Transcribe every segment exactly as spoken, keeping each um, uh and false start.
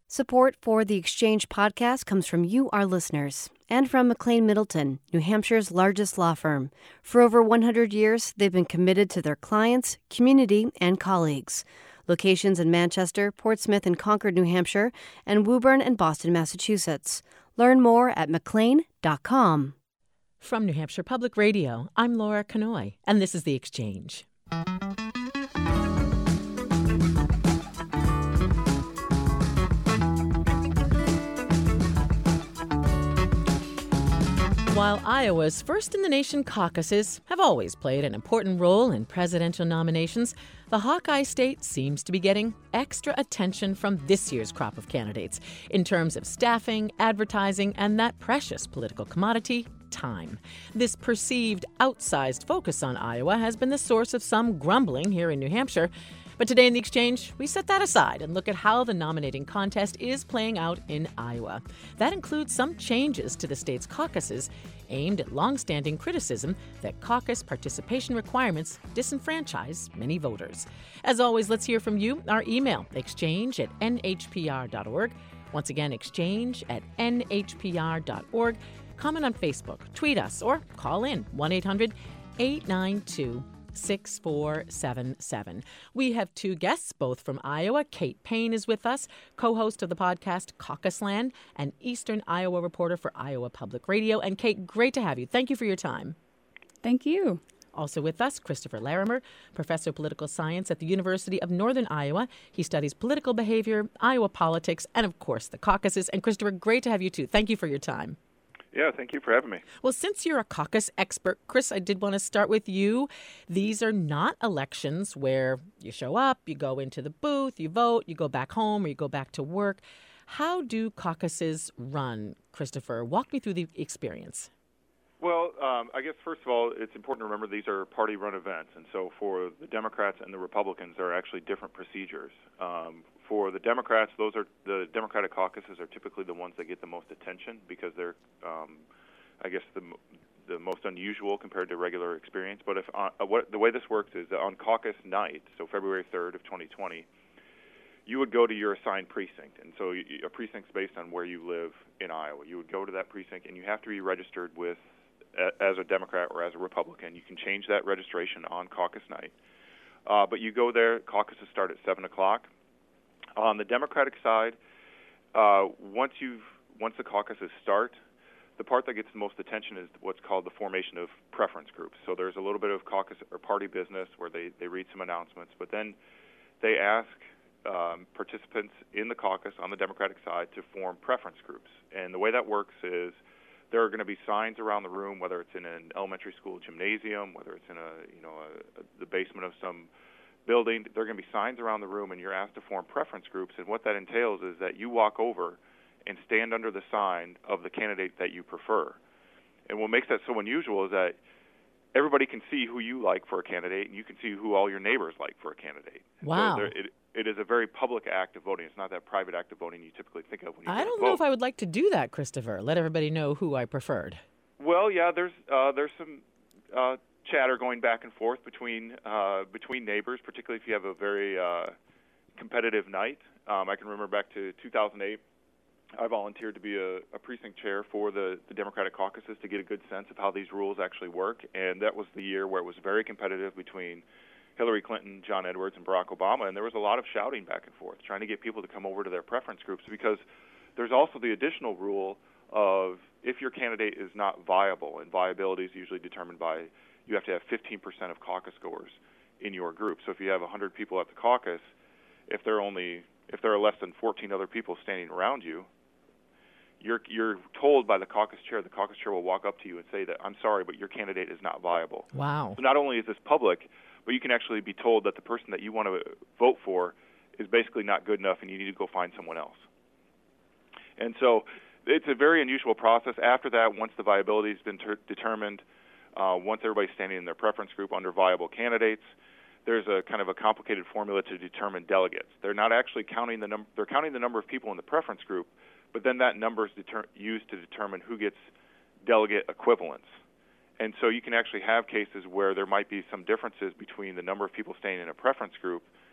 Support for the Exchange podcast comes from you, our listeners, and from McLean Middleton, New Hampshire's largest law firm. For over one hundred years, they've been committed to their clients, community, and colleagues. Locations in Manchester, Portsmouth and Concord, New Hampshire, and Woburn and Boston, Massachusetts. Learn more at mclean dot com. From New Hampshire Public Radio, I'm Laura Canoy, and this is The Exchange. While Iowa's first-in-the-nation caucuses have always played an important role in presidential nominations, the Hawkeye State seems to be getting extra attention from this year's crop of candidates in terms of staffing, advertising, and that precious political commodity, time. This perceived outsized focus on Iowa has been the source of some grumbling here in New Hampshire. But today in The Exchange, we set that aside and look at how the nominating contest is playing out in Iowa. That includes some changes to the state's caucuses aimed at longstanding criticism that caucus participation requirements disenfranchise many voters. As always, let's hear from you. Our email, exchange at n h p r dot org. Once again, exchange at n h p r dot org. Comment on Facebook, tweet us, or call in one eight hundred eight nine two six four seven seven. We have two guests, both from Iowa. Kate Payne is with us, co-host of the podcast Caucusland and Eastern Iowa reporter for Iowa Public Radio. And Kate, great to have you. Thank you for your time. Thank you. Also with us, Christopher Larimer, professor of political science at the University of Northern Iowa. He studies political behavior, Iowa politics, and of course the caucuses. And Christopher, great to have you too. Thank you for your time. Yeah, thank you for having me. Well, since you're a caucus expert, Chris, I did want to start with you. These are not elections where you show up, you go into the booth, you vote, you go back home, or you go back to work. How do caucuses run, Christopher? Walk me through the experience. Well, um, I guess, first of all, it's important to remember these are party-run events. And so for the Democrats and the Republicans, there are actually different procedures. Um, for the Democrats, those are the Democratic caucuses are typically the ones that get the most attention because they're, um, I guess, the the most unusual compared to regular experience. But if uh, what the way this works is that on caucus night, so February third of twenty twenty, you would go to your assigned precinct. And so a precinct's based on where you live in Iowa. You would go to that precinct, and you have to be registered with as a Democrat or as a Republican. You can change that registration on caucus night. Uh, but you go there, caucuses start at seven o'clock. On the Democratic side, uh, once you've once the caucuses start, the part that gets the most attention is what's called the formation of preference groups. So there's a little bit of caucus or party business where they, they read some announcements, but then they ask um, participants in the caucus on the Democratic side to form preference groups. And the way that works is there are going to be signs around the room, whether it's in an elementary school gymnasium, whether it's in a you know a, a, the basement of some building. There are going to be signs around the room, and you're asked to form preference groups. And what that entails is that you walk over and stand under the sign of the candidate that you prefer. And what makes that so unusual is that everybody can see who you like for a candidate, and you can see who all your neighbors like for a candidate. Wow. So there, it, it is a very public act of voting. It's not that private act of voting you typically think of when you I don't vote. know if I would like to do that, Christopher. Let everybody know who I preferred. Well, yeah, there's uh, there's some uh, chatter going back and forth between uh, between neighbors, particularly if you have a very uh, competitive night. Um, I can remember back to two thousand eight. I volunteered to be a, a precinct chair for the, the Democratic caucuses to get a good sense of how these rules actually work, and that was the year where it was very competitive between Hillary Clinton, John Edwards, and Barack Obama, and there was a lot of shouting back and forth, trying to get people to come over to their preference groups, because there's also the additional rule of if your candidate is not viable, and viability is usually determined by you have to have fifteen percent of caucus goers in your group. So if you have one hundred people at the caucus, if there are only if there are less than fourteen other people standing around you, you're you're told by the caucus chair, the caucus chair will walk up to you and say that, I'm sorry, but your candidate is not viable. Wow. So not only is this public, but you can actually be told that the person that you want to vote for is basically not good enough and you need to go find someone else. And so it's a very unusual process. After that, once the viability has been ter- determined, uh, once everybody's standing in their preference group under viable candidates, there's a kind of a complicated formula to determine delegates. They're not actually counting the number, they're counting the number of people in the preference group, but then that number is deter- used to determine who gets delegate equivalents. And so you can actually have cases where there might be some differences between the number of people staying in a preference group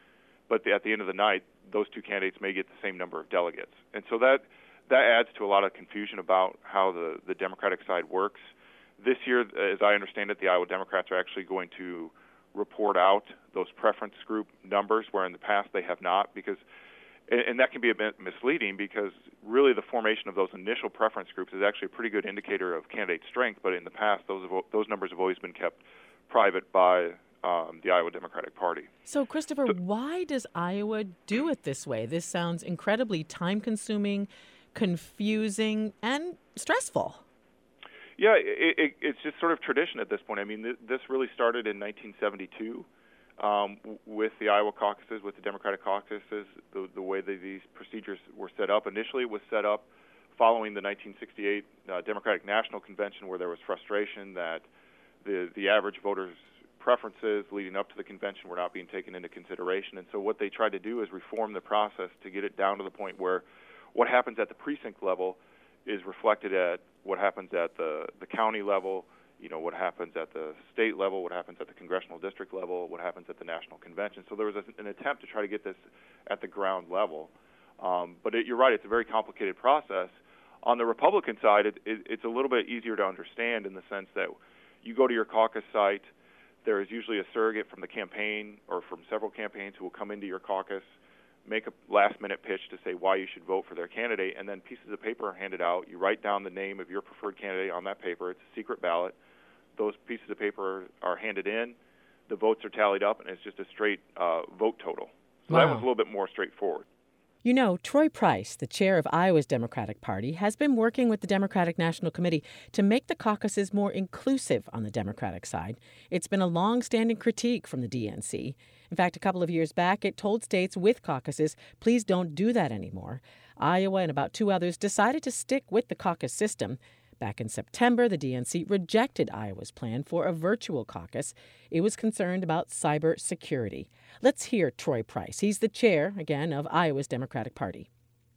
but the, at the end of the night, those two candidates may get the same number of delegates. And so that that adds to a lot of confusion about how the, the Democratic side works. This year, as I understand it, the Iowa Democrats are actually going to report out those preference group numbers, where in the past they have not, because and that can be a bit misleading, because really the formation of those initial preference groups is actually a pretty good indicator of candidate strength, but in the past those have, those numbers have always been kept private by um, the Iowa Democratic Party. So, Christopher, so, why does Iowa do it this way? This sounds incredibly time-consuming, confusing, and stressful. Yeah, it, it, it's just sort of tradition at this point. I mean, th- this really started in nineteen seventy-two. Um, with the Iowa caucuses, with the Democratic caucuses, the, the way that these procedures were set up. Initially, it was set up following the nineteen sixty-eight uh, Democratic National Convention, where there was frustration that the, the average voter's preferences leading up to the convention were not being taken into consideration. And so what they tried to do is reform the process to get it down to the point where what happens at the precinct level is reflected at what happens at the, the county level, you know, what happens at the state level, what happens at the congressional district level, what happens at the national convention. So there was a, an attempt to try to get this at the ground level. Um, but it, you're right, it's a very complicated process. On the Republican side, it, it, it's a little bit easier to understand in the sense that you go to your caucus site, there is usually a surrogate from the campaign or from several campaigns who will come into your caucus, make a last-minute pitch to say why you should vote for their candidate, and then pieces of paper are handed out. You write down the name of your preferred candidate on that paper. It's a secret ballot. Those pieces of paper are handed in, the votes are tallied up, and it's just a straight uh, vote total. So wow. That one's a little bit more straightforward. You know, Troy Price, the chair of Iowa's Democratic Party, has been working with the Democratic National Committee to make the caucuses more inclusive on the Democratic side. It's been a long-standing critique from the D N C. In fact, a couple of years back, it told states with caucuses, please don't do that anymore. Iowa and about two others decided to stick with the caucus system. Back in September, the D N C rejected Iowa's plan for a virtual caucus. It was concerned about cyber security. Let's hear Troy Price. He's the chair, again, of Iowa's Democratic Party.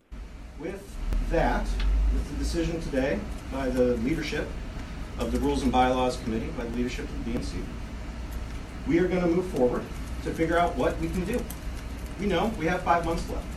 With that, with the decision today by the leadership of the Rules and Bylaws Committee, by the leadership of the D N C, we are going to move forward to figure out what we can do. We know we have five months left.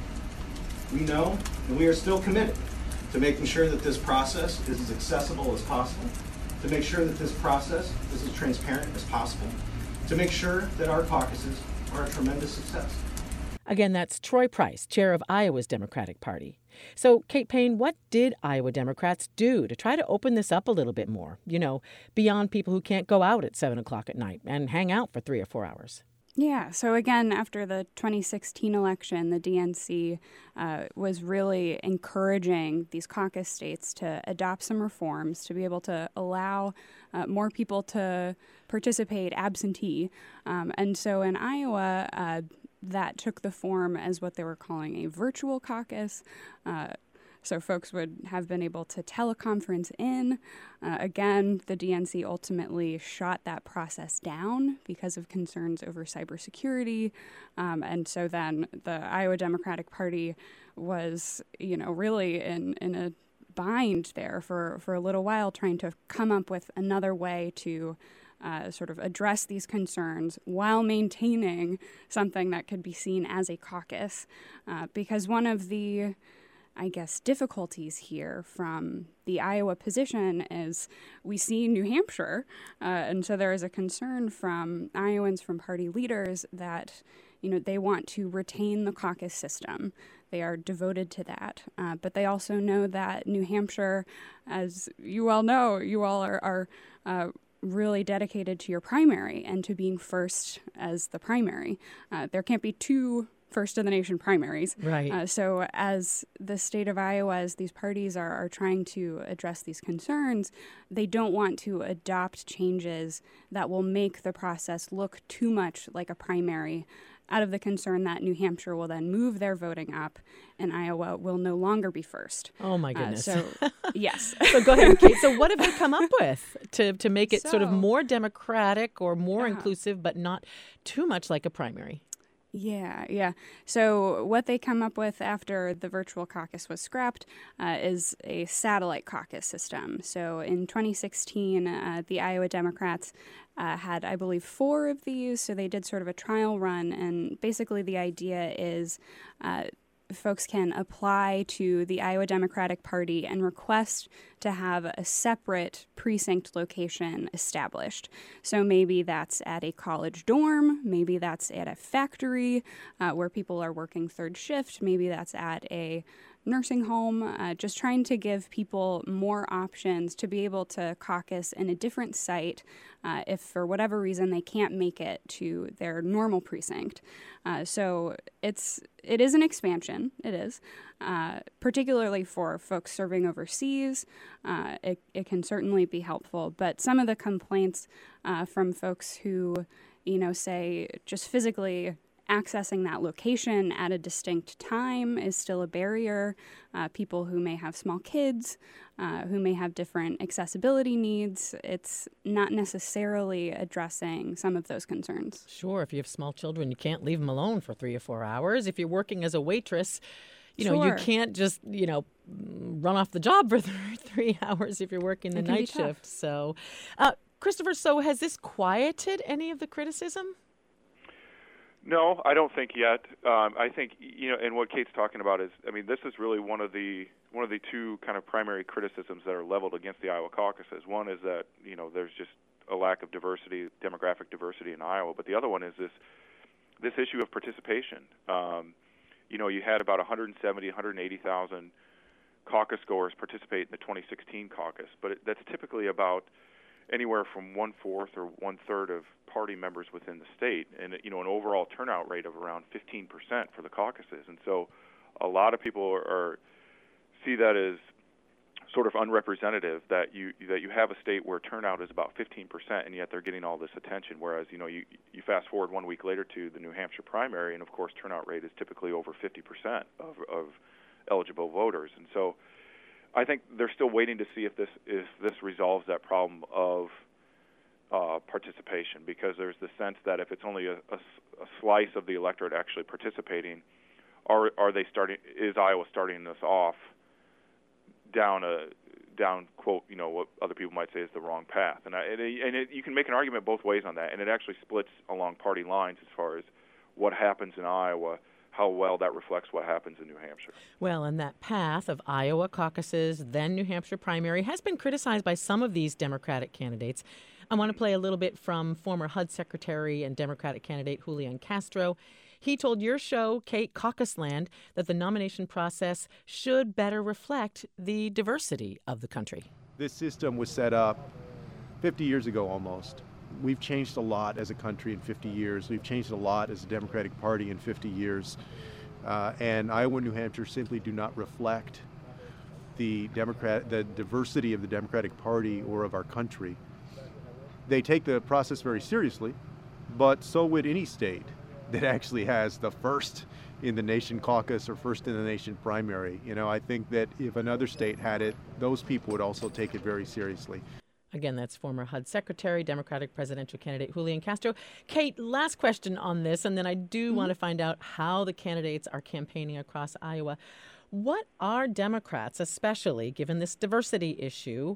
We know, and we are still committed to making sure that this process is as accessible as possible, to make sure that this process is as transparent as possible, to make sure that our caucuses are a tremendous success. Again, that's Troy Price, chair of Iowa's Democratic Party. So, Kate Payne, what did Iowa Democrats do to try to open this up a little bit more, you know, beyond people who can't go out at seven o'clock at night and hang out for three or four hours? Yeah, so again, after the twenty sixteen election, the D N C uh, was really encouraging these caucus states to adopt some reforms to be able to allow uh, more people to participate absentee. Um, and so in Iowa, uh, that took the form as what they were calling a virtual caucus. Uh, So folks would have been able to teleconference in. Uh, again, the D N C ultimately shot that process down because of concerns over cybersecurity. Um, and so then the Iowa Democratic Party was, you know, really in, in a bind there for, for a little while, trying to come up with another way to uh, sort of address these concerns while maintaining something that could be seen as a caucus. Uh, because one of the I guess, difficulties here from the Iowa position is we see New Hampshire, uh, and so there is a concern from Iowans, from party leaders, that, you know, they want to retain the caucus system. They are devoted to that. Uh, but they also know that New Hampshire, as you all know, you all are, are uh, really dedicated to your primary and to being first as the primary. Uh, there can't be two first in the nation primaries. Right. Uh, so as the state of Iowa, as these parties are, are trying to address these concerns, they don't want to adopt changes that will make the process look too much like a primary, out of the concern that New Hampshire will then move their voting up and Iowa will no longer be first. Oh, my goodness. Uh, so, yes. So go ahead, Kate. So what have they come up with to, to make it so, sort of more democratic or more yeah. inclusive, but not too much like a primary? Yeah, yeah. So what they come up with after the virtual caucus was scrapped uh, is a satellite caucus system. So in twenty sixteen, uh, the Iowa Democrats uh, had, I believe, four of these. So they did sort of a trial run. And basically the idea is uh, folks can apply to the Iowa Democratic Party and request to have a separate precinct location established. So maybe that's at a college dorm, maybe that's at a factory uh, where people are working third shift, maybe that's at a nursing home, uh, just trying to give people more options to be able to caucus in a different site uh, if for whatever reason they can't make it to their normal precinct. Uh, so it's it is an expansion, it is, uh, particularly for folks serving overseas. Uh, it, it can certainly be helpful, but some of the complaints uh, from folks who, you know, say just physically accessing that location at a distinct time is still a barrier. Uh, people who may have small kids, uh, who may have different accessibility needs, it's not necessarily addressing some of those concerns. Sure, if you have small children, you can't leave them alone for three or four hours. If you're working as a waitress, you know, Sure. you can't just, you know, run off the job for th- three hours if you're working the It can be night tough. shift. So, uh, Christopher, so has this quieted any of the criticism? No, I don't think yet. Um, I think, you know, and what Kate's talking about is, I mean, this is really one of the one of the two kind of primary criticisms that are leveled against the Iowa caucuses. One is that, you know, there's just a lack of diversity, demographic diversity in Iowa, but the other one is this this issue of participation. Um, you know, you had about one hundred seventy, one hundred eighty thousand caucus goers participate in the twenty sixteen caucus, but it, that's typically about anywhere from one-fourth or one-third of party members within the state, and, you know, an overall turnout rate of around fifteen percent for the caucuses. And so a lot of people are, are see that as sort of unrepresentative, that you that you have a state where turnout is about fifteen percent, and yet they're getting all this attention, whereas, you know, you, you fast forward one week later to the New Hampshire primary, and, of course, turnout rate is typically over fifty percent of, of eligible voters. And so I think they're still waiting to see if this if this resolves that problem of uh, participation, because there's the sense that if it's only a, a, a slice of the electorate actually participating, are are they starting? Is Iowa starting this off down a down quote you know what other people might say is the wrong path? And I, and, it, and it, you can make an argument both ways on that, and it actually splits along party lines as far as what happens in Iowa, how well that reflects what happens in New Hampshire. Well, and that path of Iowa caucuses, then New Hampshire primary, has been criticized by some of these Democratic candidates. I want to play a little bit from former H U D Secretary and Democratic candidate Julian Castro. He told your show, Kate, Caucusland, that the nomination process should better reflect the diversity of the country. This system was set up fifty years ago almost. We've changed a lot as a country in fifty years. We've changed a lot as a Democratic Party in fifty years. Uh, and Iowa and New Hampshire simply do not reflect the Democrat, the diversity of the Democratic Party or of our country. They take the process very seriously, but so would any state that actually has the first in the nation caucus or first in the nation primary. You know, I think that if another state had it, those people would also take it very seriously. Again, that's former H U D Secretary, Democratic presidential candidate Julian Castro. Kate, last question on this, and then I do mm-hmm. want to find out how the candidates are campaigning across Iowa. What are Democrats, especially given this diversity issue,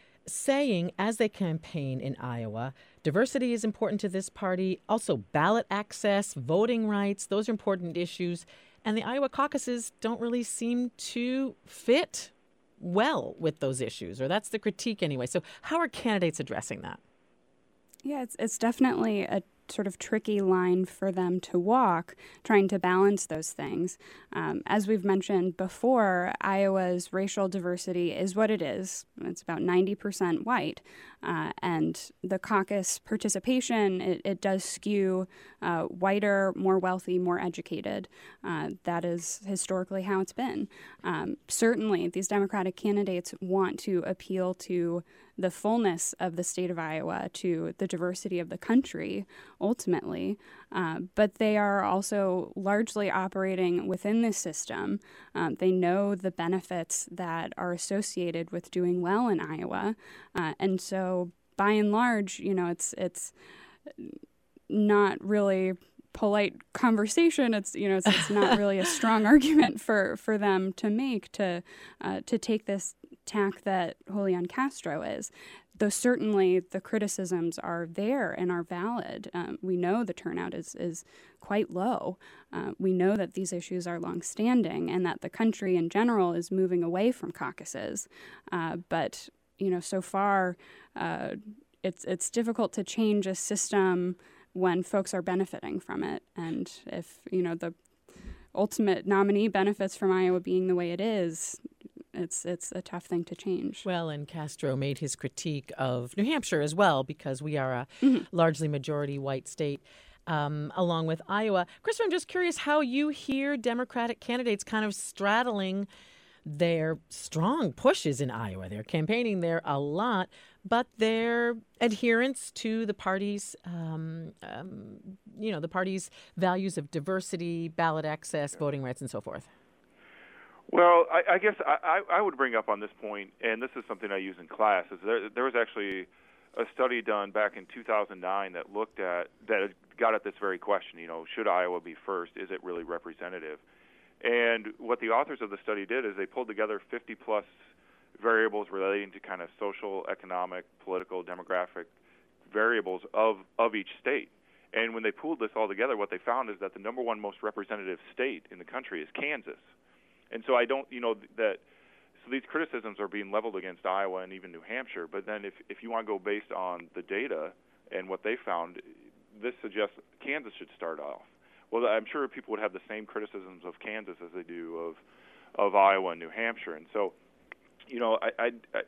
saying as they campaign in Iowa? Diversity is important to this party. Also, ballot access, voting rights, those are important issues. And the Iowa caucuses don't really seem to fit well with those issues, or that's the critique anyway. So how are candidates addressing that? Yeah, it's it's definitely a sort of tricky line for them to walk, trying to balance those things. Um, as we've mentioned before, Iowa's racial diversity is what it is. It's about ninety percent white. Uh, and the caucus participation, it, it does skew uh, whiter, more wealthy, more educated. Uh, that is historically how it's been. Um, certainly, these Democratic candidates want to appeal to the fullness of the state of Iowa, to the diversity of the country, ultimately. Uh, but they are also largely operating within this system. Um, they know the benefits that are associated with doing well in Iowa. Uh, and so, by and large, you know, it's it's not really polite conversation, it's you know it's, it's not really a strong argument for, for them to make to uh, to take this tack that Julian Castro is. Though certainly the criticisms are there and are valid. Um, we know the turnout is is quite low. Uh, we know that these issues are longstanding and that the country in general is moving away from caucuses. Uh, but you know, so far, uh, it's it's difficult to change a system when folks are benefiting from it. And if, you know, the ultimate nominee benefits from Iowa being the way it is, it's it's a tough thing to change. Well, and Castro made his critique of New Hampshire as well, because we are a mm-hmm. largely majority white state, um, along with Iowa. Christopher, I'm just curious how you hear Democratic candidates kind of straddling their strong pushes in Iowa. They're campaigning there a lot, but their adherence to the party's, um, um, you know, the party's values of diversity, ballot access, voting rights, and so forth. Well, I, I guess I, I would bring up on this point, and this is something I use in class, is there, there was actually a study done back in two thousand nine that looked at, that got at this very question, you know, should Iowa be first? Is it really representative? And what the authors of the study did is they pulled together fifty plus variables relating to kind of social, economic, political, demographic variables of, of each state. And when they pooled this all together, what they found is that the number one most representative state in the country is Kansas. And so I don't, you know, that, so these criticisms are being leveled against Iowa and even New Hampshire. But then if, if you want to go based on the data and what they found, this suggests Kansas should start off. Well, I'm sure people would have the same criticisms of Kansas as they do of of Iowa and New Hampshire. And so, you know, I, I, I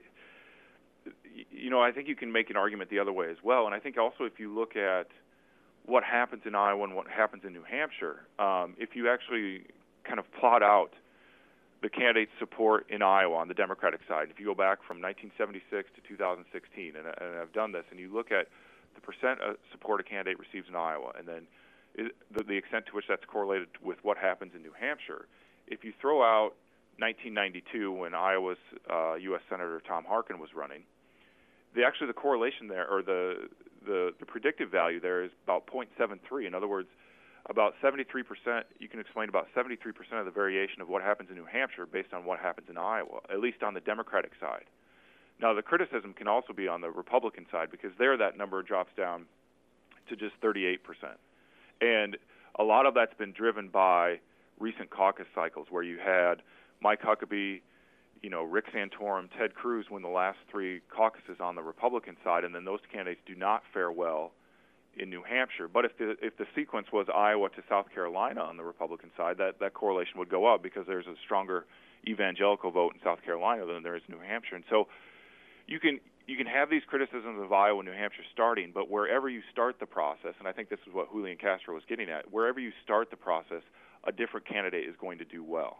you know, I think you can make an argument the other way as well. And I think also if you look at what happens in Iowa and what happens in New Hampshire, um, if you actually kind of plot out the candidate's support in Iowa on the Democratic side, if you go back from nineteen seventy-six to two thousand sixteen, and, and I've done this, and you look at the percent of support a candidate receives in Iowa, and then The, the extent to which that's correlated with what happens in New Hampshire. If you throw out nineteen ninety-two, when Iowa's uh, U S Senator Tom Harkin was running, the actually the correlation there, or the, the the predictive value there, is about zero point seven three. In other words, about seventy-three percent, you can explain about seventy-three percent of the variation of what happens in New Hampshire based on what happens in Iowa, at least on the Democratic side. Now, the criticism can also be on the Republican side, because there that number drops down to just thirty-eight percent. And a lot of that's been driven by recent caucus cycles where you had Mike Huckabee, you know, Rick Santorum, Ted Cruz win the last three caucuses on the Republican side, and then those candidates do not fare well in New Hampshire. But if the if the sequence was Iowa to South Carolina on the Republican side, that, that correlation would go up, because there's a stronger evangelical vote in South Carolina than there is in New Hampshire. And so you can you can have these criticisms of Iowa and New Hampshire starting, but wherever you start the process, and I think this is what Julian Castro was getting at, wherever you start the process, a different candidate is going to do well.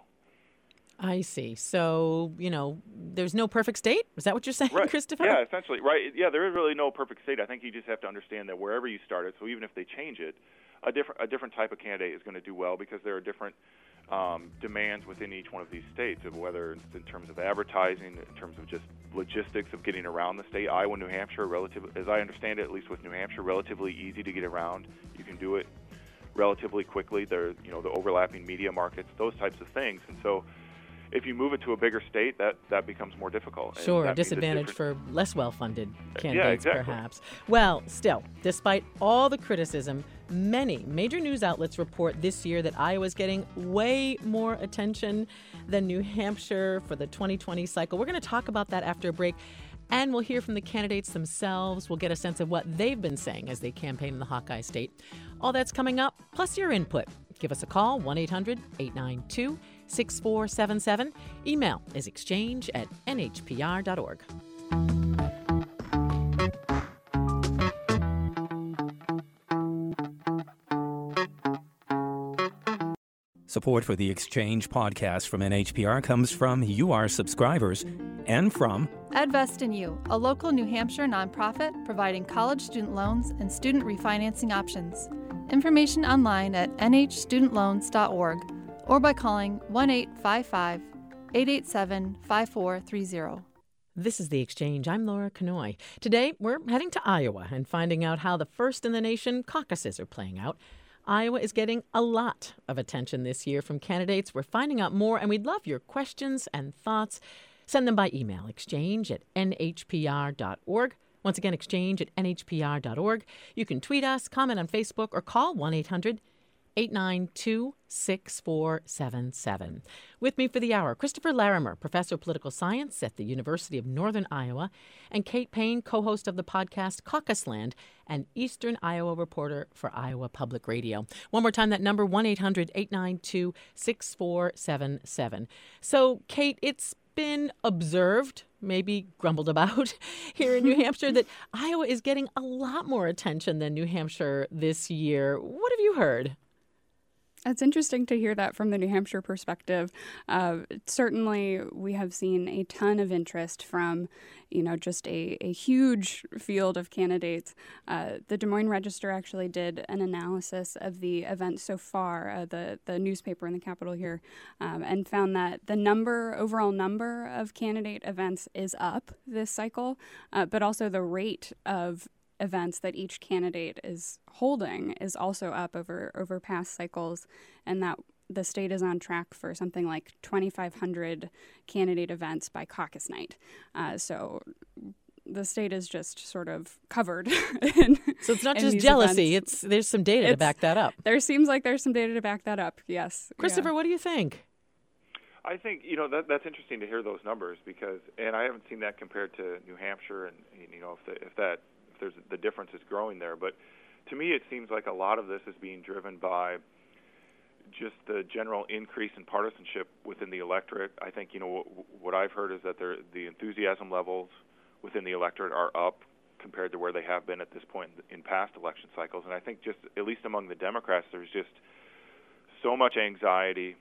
I see. So, you know, there's no perfect state? Is that what you're saying, right. Christopher? Yeah, essentially. Right. Yeah, there is really no perfect state. I think you just have to understand that wherever you start it, so even if they change it, a different a different type of candidate is going to do well, because there are different um, demands within each one of these states, of whether it's in terms of advertising, in terms of just logistics of getting around the state. Iowa, New Hampshire, relative, as I understand it, at least with New Hampshire, relatively easy to get around. You can do it relatively quickly. There, you know, the overlapping media markets, those types of things, and so if you move it to a bigger state, that, that becomes more difficult. Sure, a disadvantage for less well-funded candidates, yeah, exactly. perhaps. Well, still, despite all the criticism, many major news outlets report this year that Iowa's getting way more attention than New Hampshire for the twenty twenty cycle. We're going to talk about that after a break, and we'll hear from the candidates themselves. We'll get a sense of what they've been saying as they campaign in the Hawkeye State. All that's coming up, plus your input. Give us a call, one eight hundred eight nine two six four seven seven. Email is exchange at n h p r dot org. Support for the Exchange podcast from N H P R comes from you, our subscribers, and from Edvest in You, a local New Hampshire nonprofit providing college student loans and student refinancing options. Information online at n h student loans dot org or by calling one eight five five eight eight seven five four three zero. This is The Exchange. I'm Laura Kanoy. Today, we're heading to Iowa and finding out how the first in the nation caucuses are playing out. Iowa is getting a lot of attention this year from candidates. We're finding out more, and we'd love your questions and thoughts. Send them by email, exchange at n h p r dot org. Once again, exchange at n h p r dot org. You can tweet us, comment on Facebook, or call one eight hundred eight nine two six four seven seven. With me for the hour, Christopher Larimer, professor of political science at the University of Northern Iowa, and Kate Payne, co-host of the podcast Caucus Land and Eastern Iowa reporter for Iowa Public Radio. One more time, that number, one eight hundred eight nine two six four seven seven. So, Kate, it's been observed, maybe grumbled about here in New Hampshire, that Iowa is getting a lot more attention than New Hampshire this year. What have you heard? It's interesting to hear that from the New Hampshire perspective. Uh, certainly, we have seen a ton of interest from, you know, just a, a huge field of candidates. Uh, the Des Moines Register actually did an analysis of the event so far, uh, the, the newspaper in the capital here, um, and found that the number, overall number of candidate events is up this cycle, uh, but also the rate of events that each candidate is holding is also up over over past cycles, and that the state is on track for something like twenty-five hundred candidate events by caucus night. Uh, so the state is just sort of covered. in, so it's not just jealousy; events. It's there's some data it's, to back that up. There seems like there's some data to back that up. Yes, Christopher, yeah. What do you think? I think, you know, that that's interesting to hear those numbers because, and I haven't seen that compared to New Hampshire, and you know, if the, if that. There's the difference is growing there, but to me it seems like a lot of this is being driven by just the general increase in partisanship within the electorate. I think, you know, what, what I've heard is that there, the enthusiasm levels within the electorate are up compared to where they have been at this point in past election cycles, and I think just at least among the Democrats there's just so much anxiety,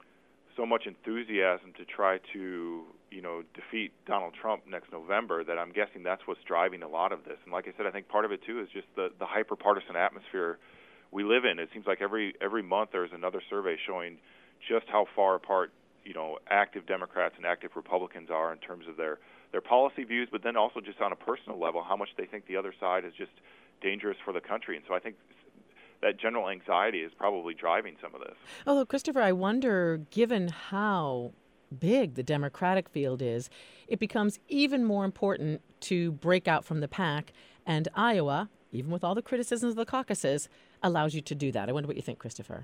so much enthusiasm to try to, you know, defeat Donald Trump next November that I'm guessing that's what's driving a lot of this. And like I said, I think part of it too is just the, the hyper-partisan atmosphere we live in. It seems like every every month there's another survey showing just how far apart, you know, active Democrats and active Republicans are in terms of their, their policy views, but then also just on a personal level, how much they think the other side is just dangerous for the country. And so I think that general anxiety is probably driving some of this. Although, Christopher, I wonder, given how big the Democratic field is, it becomes even more important to break out from the pack, and Iowa, even with all the criticisms of the caucuses, allows you to do that. I wonder what you think, Christopher.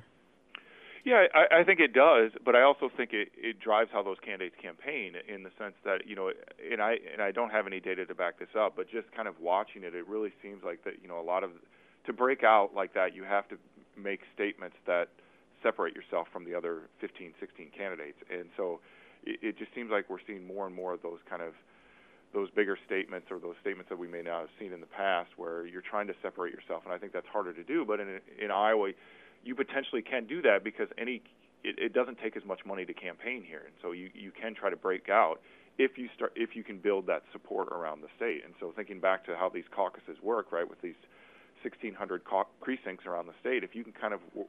Yeah, I, I think it does, but I also think it, it drives how those candidates campaign in the sense that, you know, and I and I don't have any data to back this up, but just kind of watching it, it really seems like that, you know, a lot of, to break out like that, you have to make statements that separate yourself from the other fifteen, sixteen candidates. And so it, it just seems like we're seeing more and more of those kind of, those bigger statements or those statements that we may not have seen in the past where you're trying to separate yourself. And I think that's harder to do. But in, in Iowa, you potentially can do that because any it, it doesn't take as much money to campaign here. And so you, you can try to break out if you start if you can build that support around the state. And so thinking back to how these caucuses work, right, with these sixteen hundred cau- precincts around the state, if you can kind of w-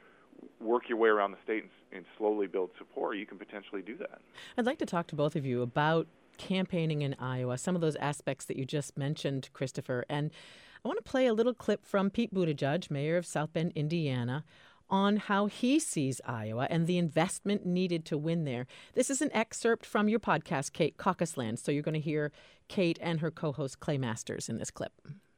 work your way around the state and, and slowly build support, you can potentially do that. I'd like to talk to both of you about campaigning in Iowa, some of those aspects that you just mentioned, Christopher. And I want to play a little clip from Pete Buttigieg, mayor of South Bend, Indiana, on how he sees Iowa and the investment needed to win there. This is an excerpt from your podcast, Kate, Caucus Land. So you're going to hear Kate and her co-host Clay Masters in this clip.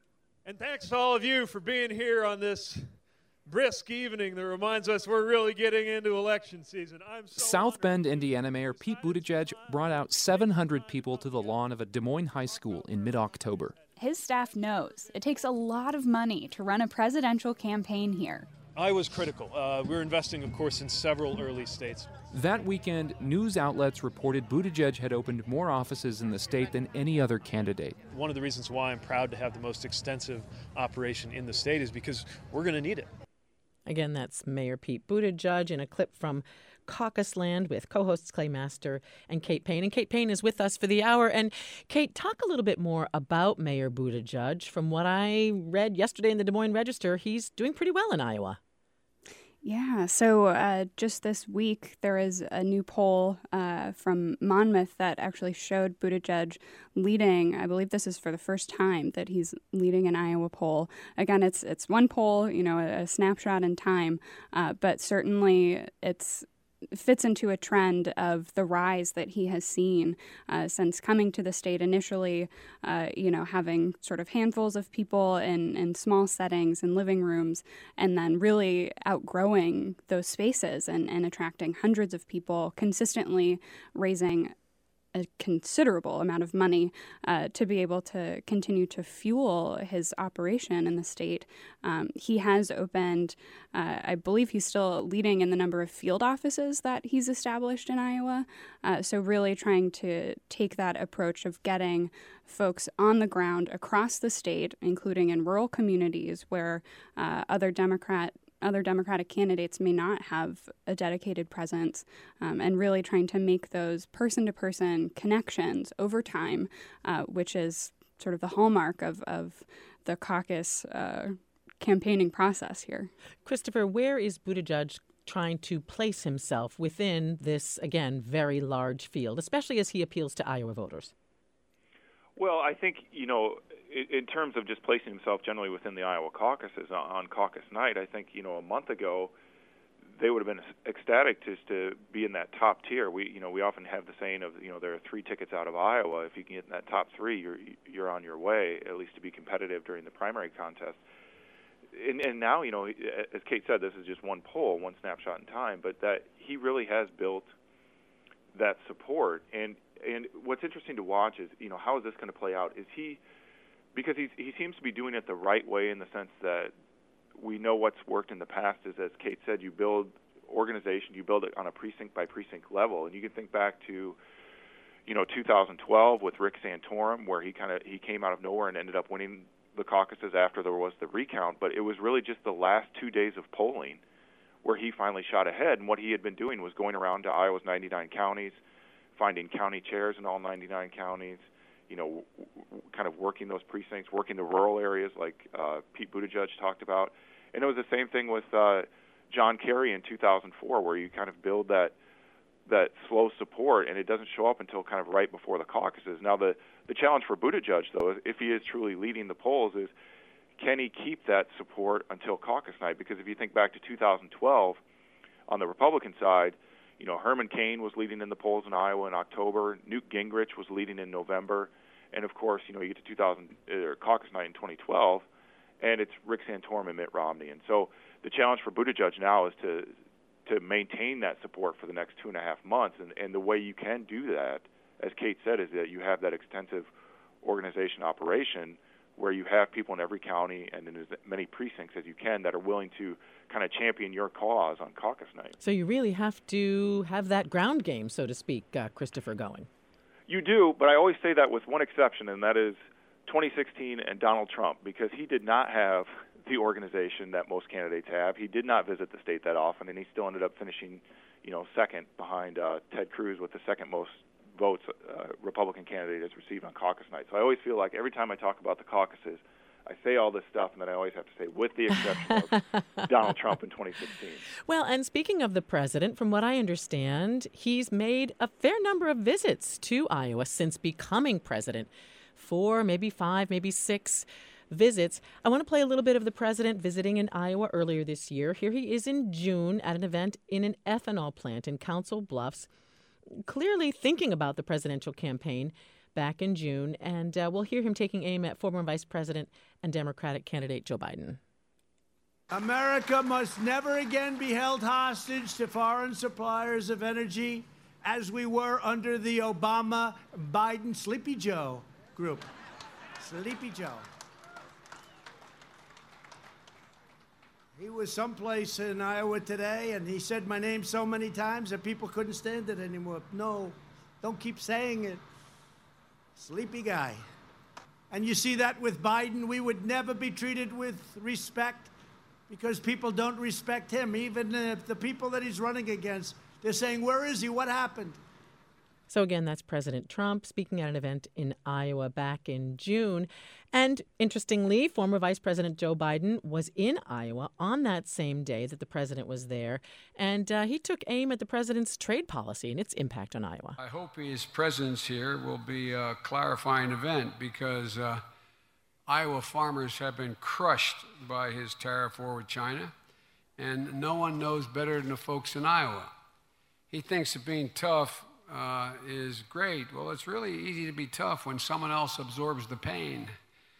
And thanks to all of you for being here on this brisk evening that reminds us we're really getting into election season. I'm so South Bend, Indiana Mayor Pete Buttigieg brought out seven hundred people to the lawn of a Des Moines high school in mid-October. His staff knows it takes a lot of money to run a presidential campaign here. I was critical. Uh, we're investing, of course, in several early states. That weekend, news outlets reported Buttigieg had opened more offices in the state than any other candidate. One of the reasons why I'm proud to have the most extensive operation in the state is because we're going to need it. Again, that's Mayor Pete Buttigieg in a clip from Caucus Land with co-hosts Clay Master and Kate Payne. And Kate Payne is with us for the hour. And Kate, talk a little bit more about Mayor Buttigieg. From what I read yesterday in the Des Moines Register, he's doing pretty well in Iowa. Yeah, so uh, just this week, there is a new poll uh, from Monmouth that actually showed Buttigieg leading. I believe this is for the first time that he's leading an Iowa poll. Again, it's it's one poll, you know, a, a snapshot in time, uh, but certainly it's fits into a trend of the rise that he has seen uh, since coming to the state initially, uh, you know, having sort of handfuls of people in, in small settings and living rooms, and then really outgrowing those spaces and, and attracting hundreds of people, consistently raising a considerable amount of money uh, to be able to continue to fuel his operation in the state. Um, he has opened, uh, I believe he's still leading in the number of field offices that he's established in Iowa. Uh, so really trying to take that approach of getting folks on the ground across the state, including in rural communities where uh, other Democrat other Democratic candidates may not have a dedicated presence, um, and really trying to make those person-to-person connections over time, uh, which is sort of the hallmark of, of the caucus uh, campaigning process here. Christopher, where is Buttigieg trying to place himself within this, again, very large field, especially as he appeals to Iowa voters? Well, I think, you know, in terms of just placing himself generally within the Iowa caucuses on caucus night, I think, you know, a month ago they would have been ecstatic just to be in that top tier. We, you know, we often have the saying of, you know, there are three tickets out of Iowa. If you can get in that top three, you're you're on your way, at least to be competitive during the primary contest. And, and now, you know, as Kate said, this is just one poll, one snapshot in time, but that he really has built that support. And and what's interesting to watch is, you know, how is this going to play out? Is he Because he's, he seems to be doing it the right way in the sense that we know what's worked in the past is, as Kate said, you build organization, you build it on a precinct-by-precinct level. And you can think back to, you know, two thousand twelve with Rick Santorum, where he kind of he came out of nowhere and ended up winning the caucuses after there was the recount. But it was really just the last two days of polling where he finally shot ahead. And what he had been doing was going around to Iowa's ninety-nine counties, finding county chairs in all ninety-nine counties, you know, kind of working those precincts, working the rural areas like uh, Pete Buttigieg talked about. And it was the same thing with uh, John Kerry in two thousand four, where you kind of build that that slow support, and it doesn't show up until kind of right before the caucuses. Now, the, the challenge for Buttigieg, though, if he is truly leading the polls, is can he keep that support until caucus night? Because if you think back to two thousand twelve, on the Republican side, you know, Herman Cain was leading in the polls in Iowa in October. Newt Gingrich was leading in November. And, of course, you know, you get to two thousand, or caucus night in twenty twelve, and it's Rick Santorum and Mitt Romney. And so the challenge for Buttigieg now is to to maintain that support for the next two and a half months. And, and the way you can do that, as Kate said, is that you have that extensive organization operation where you have people in every county and in as many precincts as you can that are willing to kind of champion your cause on caucus night. So you really have to have that ground game, so to speak, uh, Christopher, going. You do, but I always say that with one exception, and that is twenty sixteen and Donald Trump, because he did not have the organization that most candidates have. He did not visit the state that often, and he still ended up finishing, you know, second behind uh, Ted Cruz with the second most votes uh, Republican candidate has received on caucus night. So I always feel like every time I talk about the caucuses, I say all this stuff, and then I always have to say, with the exception of Donald Trump in twenty sixteen. Well, and speaking of the president, from what I understand, he's made a fair number of visits to Iowa since becoming president. Four, maybe five, maybe six visits. I want to play a little bit of the president visiting in Iowa earlier this year. Here he is in June at an event in an ethanol plant in Council Bluffs, clearly thinking about the presidential campaign back in June, and uh, we'll hear him taking aim at former Vice President and Democratic candidate Joe Biden. America must never again be held hostage to foreign suppliers of energy as we were under the Obama-Biden Sleepy Joe group. Sleepy Joe. He was someplace in Iowa today, and he said my name so many times that people couldn't stand it anymore. No, don't keep saying it. Sleepy guy. And you see that with Biden. We would never be treated with respect because people don't respect him. Even if the people that he's running against, they're saying, where is he? What happened? So again, that's President Trump speaking at an event in Iowa back in June. And interestingly, former Vice President Joe Biden was in Iowa on that same day that the president was there. And uh, he took aim at the president's trade policy and its impact on Iowa. I hope his presence here will be a clarifying event because uh, Iowa farmers have been crushed by his tariff war with China. And no one knows better than the folks in Iowa. He thinks that being tough Uh, is great. Well, it's really easy to be tough when someone else absorbs the pain.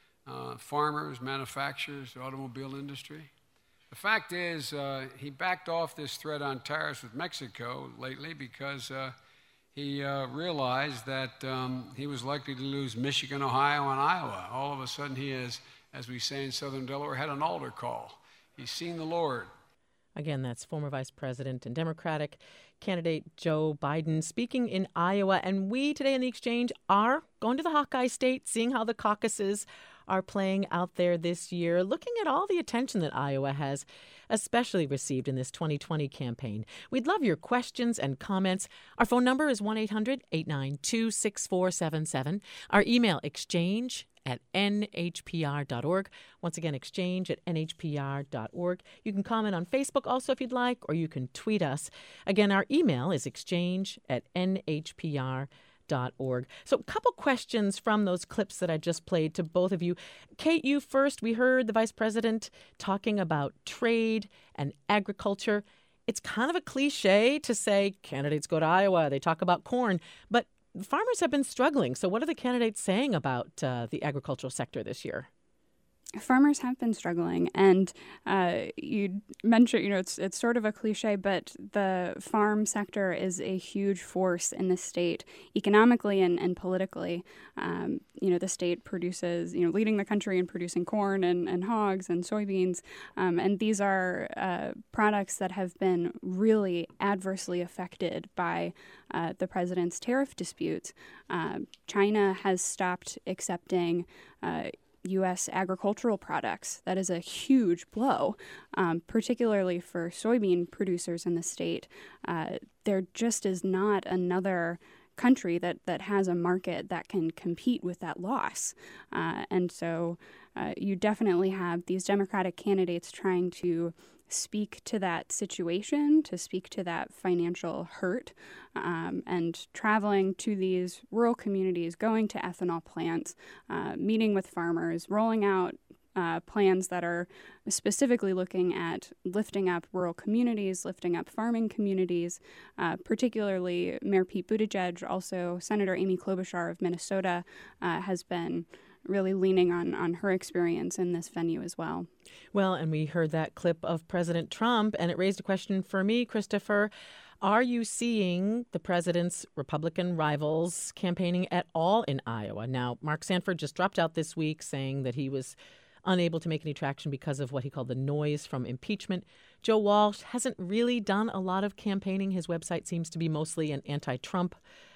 Uh, farmers, manufacturers, the automobile industry. The fact is, uh, he backed off this threat on tariffs with Mexico lately because uh, he uh, realized that um, he was likely to lose Michigan, Ohio, and Iowa. All of a sudden, he has, as we say in southern Delaware, had an altar call. He's seen the Lord. Again, that's former Vice President and Democratic candidate Joe Biden speaking in Iowa. And we today in The Exchange are going to the Hawkeye State, seeing how the caucuses are playing out there this year, looking at all the attention that Iowa has especially received in this twenty twenty campaign. We'd love your questions and comments. Our phone number is one eight hundred eight nine two six four seven seven. Our email, exchange at N H P R dot org. Once again, exchange at N H P R dot org. You can comment on Facebook also if you'd like, or you can tweet us. Again, our email is exchange at N H P R dot org. So a couple questions from those clips that I just played to both of you. Kate, you first. We heard the vice president talking about trade and agriculture. It's kind of a cliche to say candidates go to Iowa, they talk about corn, but farmers have been struggling. So what are the candidates saying about uh, the agricultural sector this year? Farmers have been struggling, and uh, you mentioned, you know, it's it's sort of a cliche, but the farm sector is a huge force in the state, economically and, and politically. Um, you know, the state produces, you know, leading the country in producing corn and, and hogs and soybeans, um, and these are uh, products that have been really adversely affected by uh, the president's tariff disputes. Uh, China has stopped accepting uh, U S agricultural products. That is a huge blow, um, particularly for soybean producers in the state. Uh, there just is not another country that, that has a market that can compete with that loss. Uh, and so uh, you definitely have these Democratic candidates trying to speak to that situation, to speak to that financial hurt, um, and traveling to these rural communities, going to ethanol plants, uh, meeting with farmers, rolling out uh, plans that are specifically looking at lifting up rural communities, lifting up farming communities, uh, particularly Mayor Pete Buttigieg, also Senator Amy Klobuchar of Minnesota, uh, has been really leaning on, on her experience in this venue as well. Well, and we heard that clip of President Trump, and it raised a question for me, Christopher. Are you seeing the president's Republican rivals campaigning at all in Iowa? Now, Mark Sanford just dropped out this week saying that he was unable to make any traction because of what he called the noise from impeachment. Joe Walsh hasn't really done a lot of campaigning. His website seems to be mostly an anti-Trump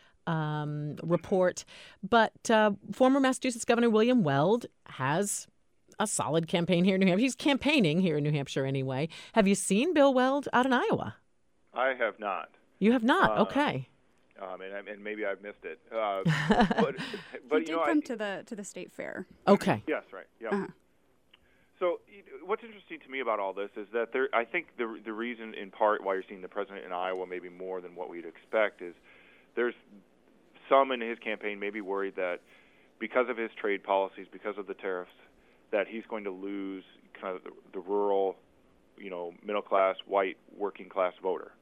Um, report. But uh, former Massachusetts Governor William Weld has a solid campaign here in New Hampshire. He's campaigning here in New Hampshire anyway. Have you seen Bill Weld out in Iowa? I have not. You have not? Uh, okay. Um, and, and maybe I've missed it. Uh, but but he did you know, come I, to the to the state fair. Okay. Yes, right. Yeah. Uh-huh. So what's interesting to me about all this is that there, I think the the reason in part why you're seeing the president in Iowa maybe more than what we'd expect is there's some in his campaign may be worried that because of his trade policies, because of the tariffs, that he's going to lose kind of the, the rural, you know, middle-class, white, working-class voter.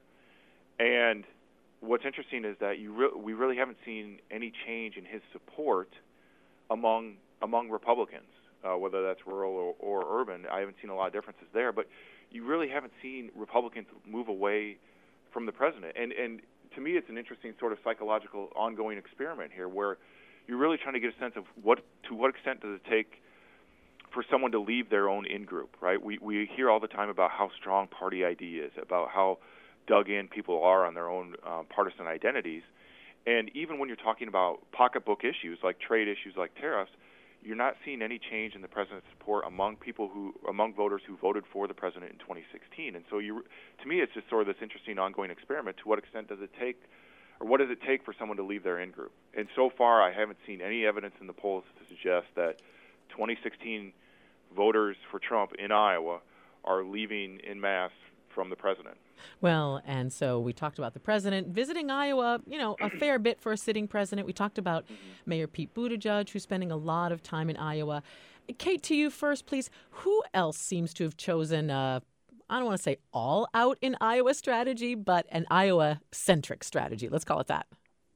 And what's interesting is that you re- we really haven't seen any change in his support among among Republicans, uh, whether that's rural or, or urban. I haven't seen a lot of differences there, but you really haven't seen Republicans move away from the president. And and to me, it's an interesting sort of psychological ongoing experiment here where you're really trying to get a sense of what to what extent does it take for someone to leave their own in-group, right? We we hear all the time about how strong party I D is, about how dug in people are on their own uh, partisan identities. And even when you're talking about pocketbook issues like trade issues like tariffs, you're not seeing any change in the president's support among people who, among voters who voted for the president in twenty sixteen. And so, you, to me, it's just sort of this interesting ongoing experiment. To what extent does it take or what does it take for someone to leave their in-group? And so far, I haven't seen any evidence in the polls to suggest that twenty sixteen voters for Trump in Iowa are leaving en masse from the president. Well, and so we talked about the president visiting Iowa, you know, a fair bit for a sitting president. We talked about mm-hmm. Mayor Pete Buttigieg, who's spending a lot of time in Iowa. Kate, to you first, please. Who else seems to have chosen, uh, I don't want to say all out in Iowa strategy, but an Iowa-centric strategy? Let's call it that.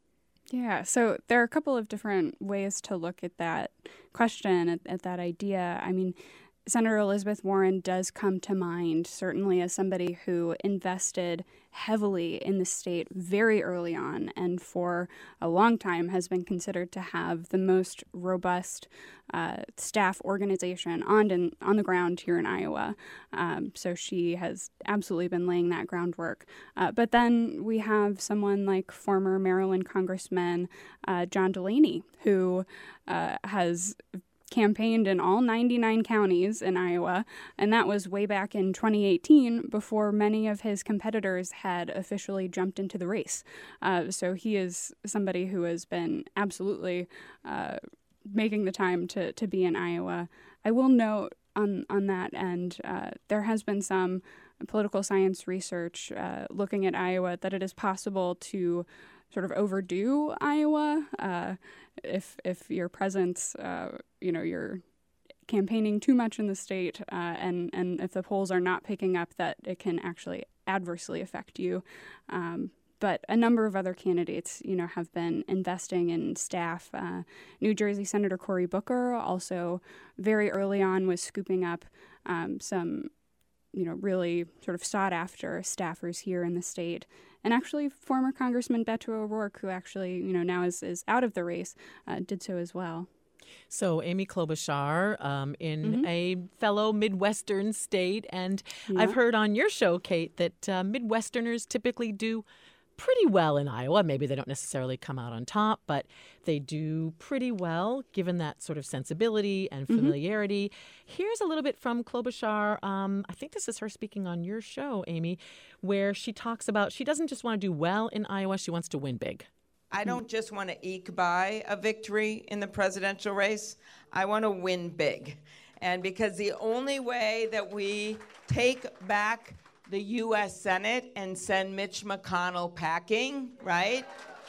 Yeah, so there are a couple of different ways to look at that question, at, at that idea. I mean, Senator Elizabeth Warren does come to mind, certainly as somebody who invested heavily in the state very early on and for a long time has been considered to have the most robust uh, staff organization on, in, on the ground here in Iowa. Um, so she has absolutely been laying that groundwork. Uh, but then we have someone like former Maryland Congressman uh, John Delaney, who uh, has campaigned in all ninety-nine counties in Iowa, and that was way back in twenty eighteen before many of his competitors had officially jumped into the race. Uh, so he is somebody who has been absolutely uh, making the time to, to be in Iowa. I will note on, on that end, uh, there has been some political science research uh, looking at Iowa that it is possible to sort of overdo Iowa uh, if if your presence, uh, you know, you're campaigning too much in the state, uh, and and if the polls are not picking up, that it can actually adversely affect you. Um, but a number of other candidates, you know, have been investing in staff. Uh, New Jersey Senator Cory Booker also very early on was scooping up um, some, you know, really sort of sought after staffers here in the state. And actually, former Congressman Beto O'Rourke, who actually, you know, now is, is out of the race, uh, did so as well. So Amy Klobuchar um, in Mm-hmm. a fellow Midwestern state. And Yeah. I've heard on your show, Kate, that uh, Midwesterners typically do pretty well in Iowa. Maybe they don't necessarily come out on top, but they do pretty well given that sort of sensibility and familiarity. Mm-hmm. Here's a little bit from Klobuchar. Um, I think this is her speaking on your show, Amy, where she talks about she doesn't just want to do well in Iowa, she wants to win big. I don't just want to eke by a victory in the presidential race. I want to win big. And because the only way that we take back the U S Senate and send Mitch McConnell packing, right?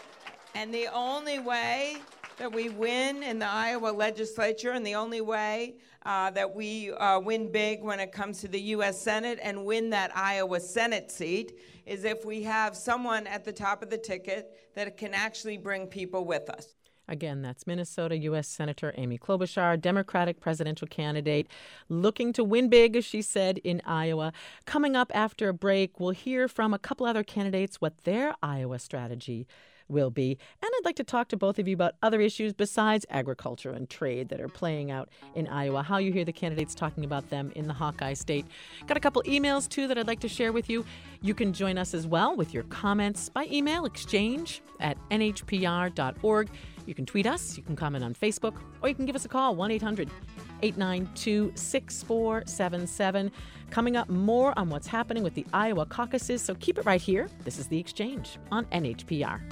And the only way that we win in the Iowa legislature, and the only way uh, that we uh, win big when it comes to the U S Senate and win that Iowa Senate seat, is if we have someone at the top of the ticket that can actually bring people with us. Again, that's Minnesota U S Senator Amy Klobuchar, Democratic presidential candidate, looking to win big, as she said, in Iowa. Coming up after a break, we'll hear from a couple other candidates what their Iowa strategy will be. And I'd like to talk to both of you about other issues besides agriculture and trade that are playing out in Iowa, how you hear the candidates talking about them in the Hawkeye State. Got a couple emails, too, that I'd like to share with you. You can join us as well with your comments by email, exchange at N H P R dot org. You can tweet us, you can comment on Facebook, or you can give us a call, one eight hundred eight nine two six four seven seven. Coming up, more on what's happening with the Iowa caucuses, so keep it right here. This is The Exchange on N H P R.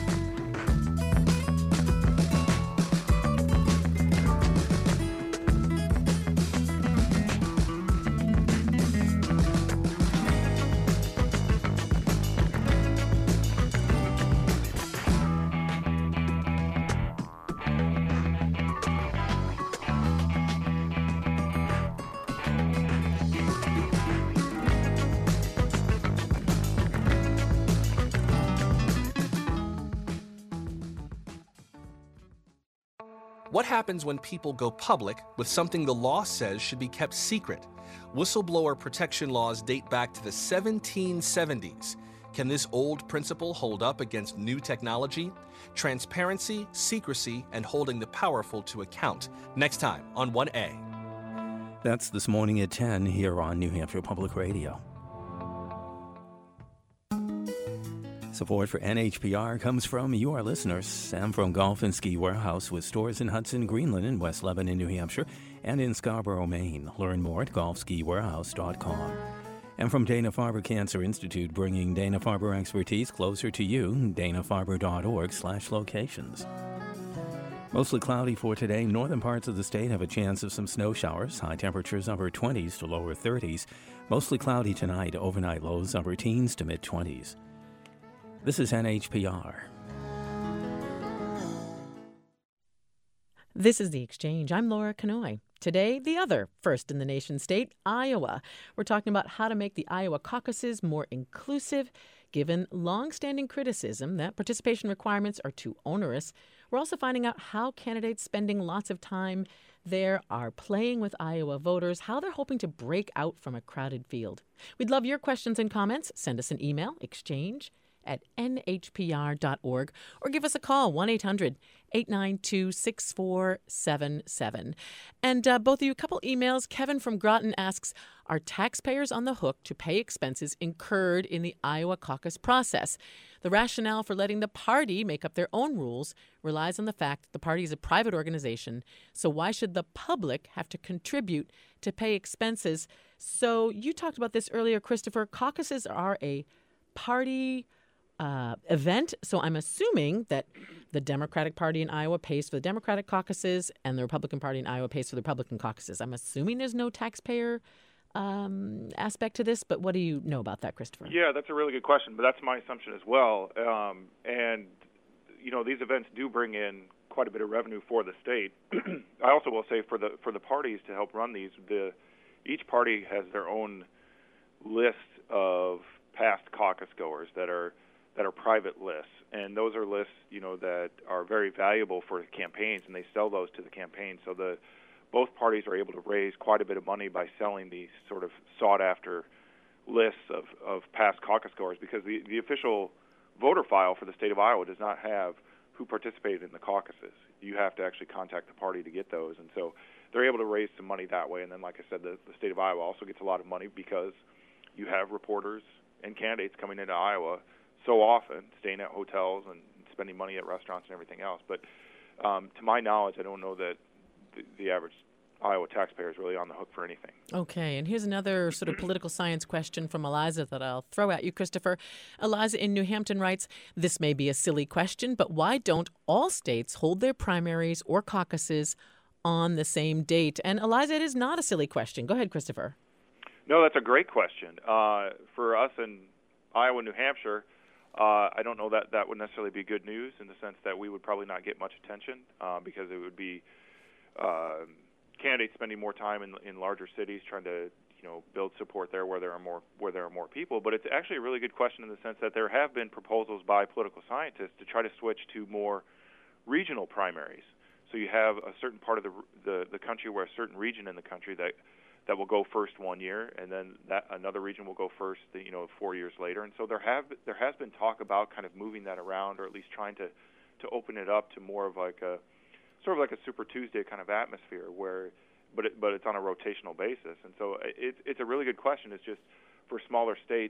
What happens when people go public with something the law says should be kept secret? Whistleblower protection laws date back to the seventeen seventies. Can this old principle hold up against new technology? Transparency, secrecy, and holding the powerful to account. Next time on one A. That's This Morning at ten here on New Hampshire Public Radio. Support for N H P R comes from you, our listeners. Sam from Golf and Ski Warehouse with stores in Hudson, Greenland, and West Lebanon, New Hampshire, and in Scarborough, Maine. Learn more at golf ski warehouse dot com. And from Dana-Farber Cancer Institute, bringing Dana-Farber expertise closer to you, dana farber dot org slash locations. Mostly cloudy for today. Northern parts of the state have a chance of some snow showers. High temperatures upper twenties to lower thirties. Mostly cloudy tonight. Overnight lows upper teens to mid-twenties. This is N H P R. This is The Exchange. I'm Laura Kanoy. Today, the other first-in-the-nation state, Iowa. We're talking about how to make the Iowa caucuses more inclusive, given long-standing criticism that participation requirements are too onerous. We're also finding out how candidates spending lots of time there are playing with Iowa voters, how they're hoping to break out from a crowded field. We'd love your questions and comments. Send us an email, exchange at n h p r dot org, or give us a call, one eight hundred eight nine two six four seven seven. And uh, both of you, a couple emails. Kevin from Groton asks, are taxpayers on the hook to pay expenses incurred in the Iowa caucus process? The rationale for letting the party make up their own rules relies on the fact that the party is a private organization, so why should the public have to contribute to pay expenses? So you talked about this earlier, Christopher. Caucuses are a party Uh, event. So I'm assuming that the Democratic Party in Iowa pays for the Democratic caucuses and the Republican Party in Iowa pays for the Republican caucuses. I'm assuming there's no taxpayer um, aspect to this, but what do you know about that, Christopher? Yeah, that's a really good question, but that's my assumption as well. Um, and, you know, these events do bring in quite a bit of revenue for the state. I also will say for the for the parties to help run these, the each party has their own list of past caucus goers that are that are private lists, and those are lists, you know, that are very valuable for campaigns, and they sell those to the campaign. So the both parties are able to raise quite a bit of money by selling these sort of sought-after lists of, of past caucus goers, because the, the official voter file for the state of Iowa does not have who participated in the caucuses. You have to actually contact the party to get those, and so they're able to raise some money that way. And then, like I said, the, the state of Iowa also gets a lot of money because you have reporters and candidates coming into Iowa so often, staying at hotels and spending money at restaurants and everything else. But um, to my knowledge, I don't know that the, the average Iowa taxpayer is really on the hook for anything. Okay, and here's another sort of political science question from Eliza that I'll throw at you, Christopher. Eliza in New Hampton writes, this may be a silly question, but why don't all states hold their primaries or caucuses on the same date? And Eliza, it is not a silly question. Go ahead, Christopher. No, that's a great question. Uh, for us in Iowa, New Hampshire, Uh, I don't know that that would necessarily be good news in the sense that we would probably not get much attention uh, because it would be uh, candidates spending more time in, in larger cities trying to, you know, build support there where there are more where there are more people. But it's actually a really good question in the sense that there have been proposals by political scientists to try to switch to more regional primaries. So you have a certain part of the the, the country where a certain region in the country that that will go first one year, and then that another region will go first, you know, four years later. And so there have there has been talk about kind of moving that around, or at least trying to, to open it up to more of like a sort of like a Super Tuesday kind of atmosphere, where, but it, but it's on a rotational basis. And so it, it's a really good question. It's just for smaller states,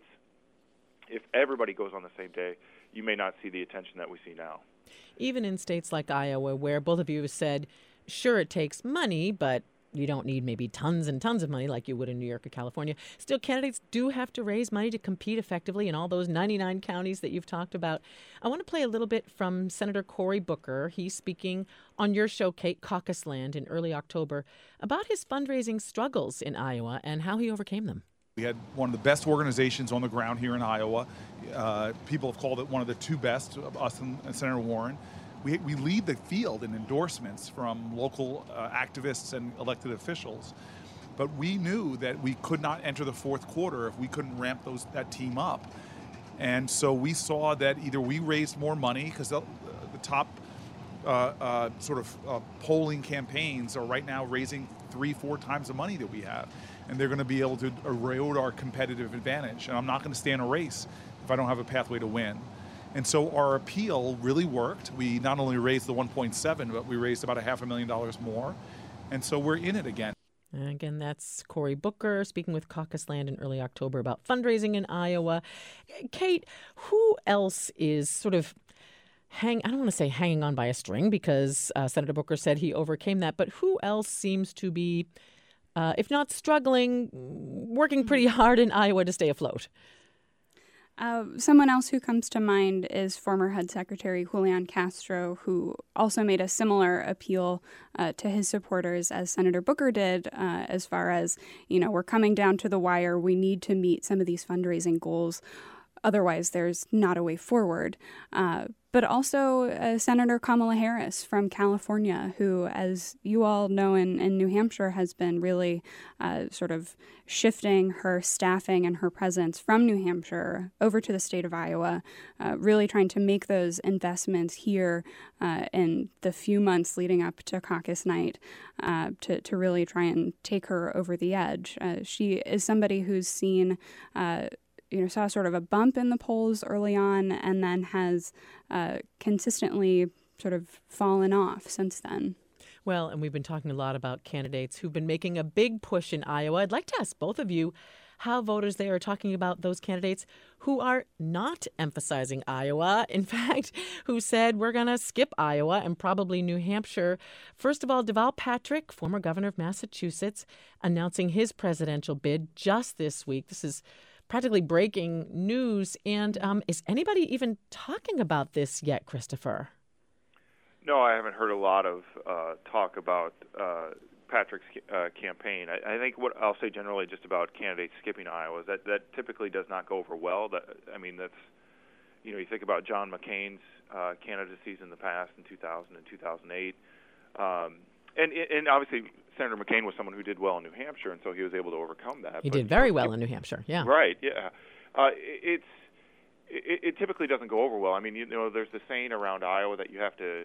if everybody goes on the same day, you may not see the attention that we see now. Even in states like Iowa, where both of you have said, sure, it takes money, but you don't need maybe tons and tons of money like you would in New York or California. Still, candidates do have to raise money to compete effectively in all those ninety-nine counties that you've talked about. I want to play a little bit from Senator Cory Booker. He's speaking on your show, Kate, Caucus Land, in early October, about his fundraising struggles in Iowa and how he overcame them. We had one of the best organizations on the ground here in Iowa. Uh, people have called it one of the two best, us and, and Senator Warren. We, we lead the field in endorsements from local uh, activists and elected officials. But we knew that we could not enter the fourth quarter if we couldn't ramp those that team up. And so we saw that either we raised more money, because the, the top uh, uh, sort of uh, polling campaigns are right now raising three, four times the money that we have. And they're going to be able to erode our competitive advantage. And I'm not going to stay in a race if I don't have a pathway to win. And so our appeal really worked. We not only raised the one point seven, but we raised about a half a million dollars more. And so we're in it again. And again, that's Cory Booker speaking with Caucus Land in early October about fundraising in Iowa. Kate, who else is sort of hang, I don't want to say hanging on by a string, because uh, Senator Booker said he overcame that, but who else seems to be uh, if not struggling, working pretty hard in Iowa to stay afloat. Uh, someone else who comes to mind is former H U D Secretary Julian Castro, who also made a similar appeal uh, to his supporters as Senator Booker did, uh, as far as, you know, we're coming down to the wire. We need to meet some of these fundraising goals. Otherwise, there's not a way forward. Uh, but also uh, Senator Kamala Harris from California, who, as you all know, in, in New Hampshire, has been really uh, sort of shifting her staffing and her presence from New Hampshire over to the state of Iowa, uh, really trying to make those investments here uh, in the few months leading up to caucus night uh, to, to really try and take her over the edge. Uh, she is somebody who's seen uh, you know, saw sort of a bump in the polls early on and then has uh, consistently sort of fallen off since then. Well, and we've been talking a lot about candidates who've been making a big push in Iowa. I'd like to ask both of you how voters there are talking about those candidates who are not emphasizing Iowa. In fact, who said we're going to skip Iowa and probably New Hampshire. First of all, Deval Patrick, former governor of Massachusetts, announcing his presidential bid just this week. This is practically breaking news. And um, is anybody even talking about this yet, Christopher? No, I haven't heard a lot of uh, talk about uh, Patrick's uh, campaign. I, I think what I'll say generally just about candidates skipping Iowa is that that typically does not go over well. That, I mean, that's, you know, you think about John McCain's uh, candidacies in the past in two thousand and two thousand eight. Um, and, and obviously, Senator McCain was someone who did well in New Hampshire, and so he was able to overcome that. He but, did very you know, well in New Hampshire, yeah. Right, yeah. Uh, it's it, it typically doesn't go over well. I mean, you know, there's the saying around Iowa that you have to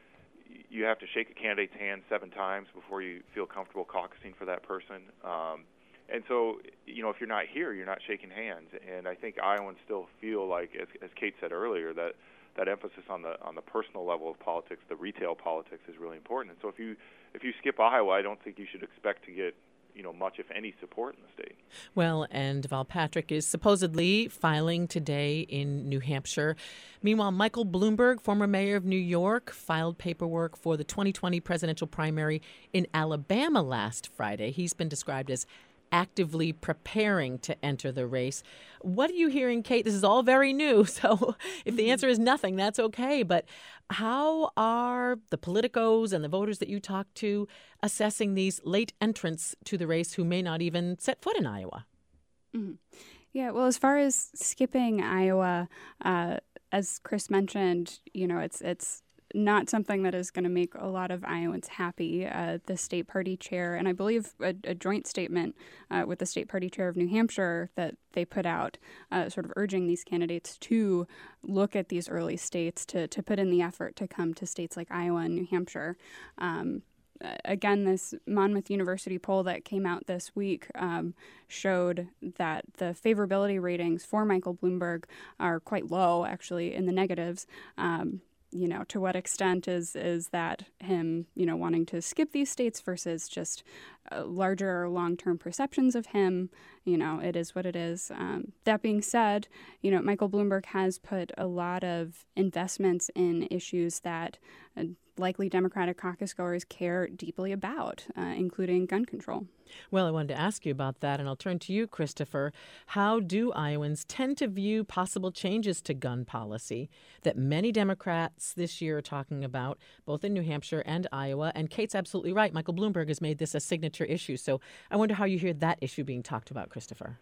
you have to shake a candidate's hand seven times before you feel comfortable caucusing for that person. Um, and so, you know, if you're not here, you're not shaking hands. And I think Iowans still feel like, as, as Kate said earlier, that that emphasis on the on the personal level of politics, the retail politics, is really important. And so, if you if you skip Iowa, I don't think you should expect to get, you know, much, if any, support in the state. Well, and Deval Patrick is supposedly filing today in New Hampshire. Meanwhile, Michael Bloomberg, former mayor of New York, filed paperwork for the twenty twenty presidential primary in Alabama last Friday. He's been described as actively preparing to enter the race. What are you hearing, Kate? This is all very new, so if the answer is nothing, that's okay. But how are the politicos and the voters that you talk to assessing these late entrants to the race who may not even set foot in Iowa? Mm-hmm. Yeah, well, as far as skipping Iowa, uh, as Chris mentioned, you know, it's it's not something that is going to make a lot of Iowans happy. Uh, the state party chair, and I believe a, a joint statement uh, with the state party chair of New Hampshire that they put out, uh, sort of urging these candidates to look at these early states, to, to put in the effort to come to states like Iowa and New Hampshire. Um, Again, this Monmouth University poll that came out this week um, showed that the favorability ratings for Michael Bloomberg are quite low, actually, in the negatives. Um, you know, to what extent is is that him, you know, wanting to skip these states versus just uh, larger long-term perceptions of him? You know, it is what it is. Um, that being said, you know, Michael Bloomberg has put a lot of investments in issues that uh, likely Democratic caucus goers care deeply about, uh, including gun control. Well, I wanted to ask you about that, and I'll turn to you, Christopher. How do Iowans tend to view possible changes to gun policy that many Democrats this year are talking about, both in New Hampshire and Iowa? And Kate's absolutely right. Michael Bloomberg has made this a signature issue. So I wonder how you hear that issue being talked about, Christopher.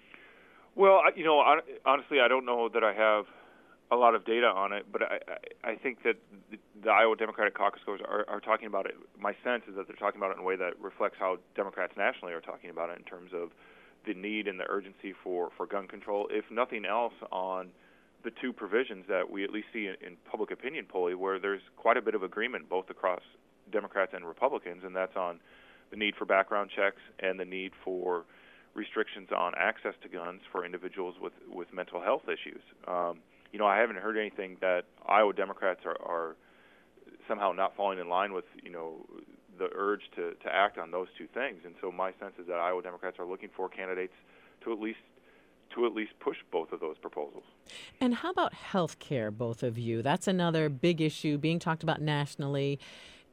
Well, you know, honestly, I don't know that I have a lot of data on it, but I, I, I think that the, the Iowa Democratic caucus goers are, are talking about it. My sense is that they're talking about it in a way that reflects how Democrats nationally are talking about it in terms of the need and the urgency for, for gun control, if nothing else, on the two provisions that we at least see in, in public opinion polling, where there's quite a bit of agreement both across Democrats and Republicans, and that's on the need for background checks and the need for restrictions on access to guns for individuals with, with mental health issues. Um, You know, I haven't heard anything that Iowa Democrats are, are somehow not falling in line with, you know, the urge to, to act on those two things. And so my sense is that Iowa Democrats are looking for candidates to at least to at least push both of those proposals. And how about health care, both of you? That's another big issue being talked about nationally.